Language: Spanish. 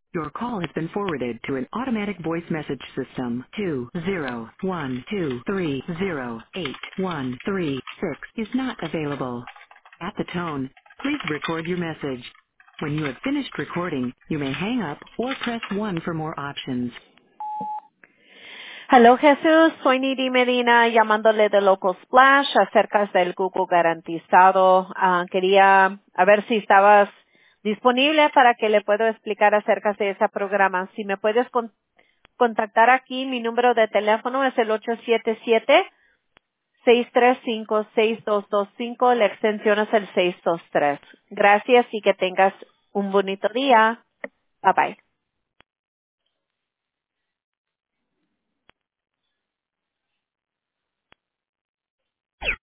Your call has been forwarded to an automatic voice message system. 20123081336 is not available. At the tone, please record your message. When you have finished recording, you may hang up or press 1 for more options. Hello Jesús, soy Nidi Medina llamándole de Local Splash acerca del Google garantizado. Quería a ver si estabas disponible para que le puedo explicar acerca de ese programa. Si me puedes contactar aquí, mi número de teléfono es el 877-635-6225, la extensión es el 623. Gracias y que tengas un bonito día. Bye bye.